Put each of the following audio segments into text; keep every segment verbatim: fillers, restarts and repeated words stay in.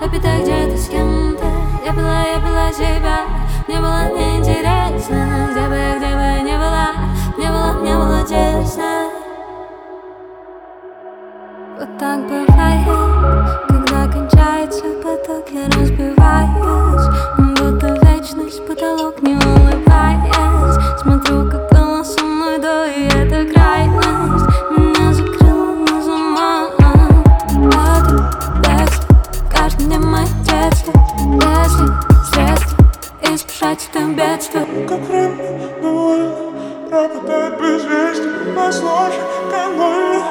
Baby, ты где-то с кем-то. Я была, я была себя. Мне было неинтересно. Где бы я, где бы я не была. Мне было, мне было тесно. Вот так бывает, когда кончается поток, я разбиваюсь. Будто вечность, потолок, не улыбаясь. Смотрю, как она со мной, да и это крайность. Меня закрыла на замок. Это бегство, в каждом дне мое детство. Если средства избежать это бедство. Как время довольно пропадает без вести. Послушай, как больно.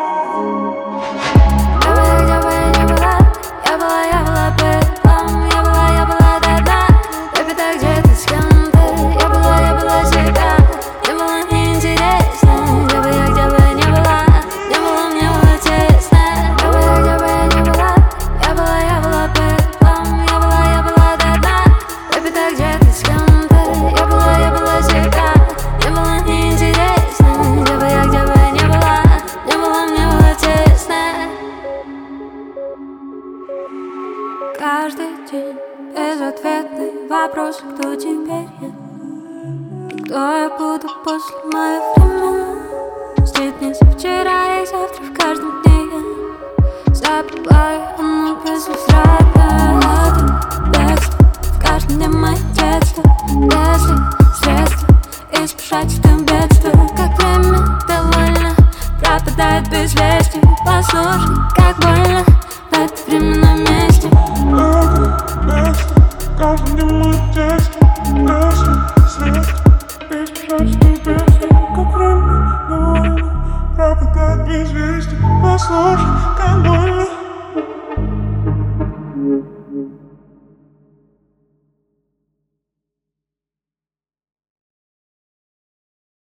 Каждый день безответный вопрос, кто теперь я? Кто я буду после моего времени? Стоит мне за вчера и завтра в каждом дне я забываю, оно безвозвратно. Это бегство, в каждом дне мое детство. Если средства избежать это бедство. Как время довольно пропадает без вести. Послушай, как больно в это временном месте. Каждый день мое детство. Если средства избежать это бедство. Как время довольно пропадает без вести. Послушай, как больно.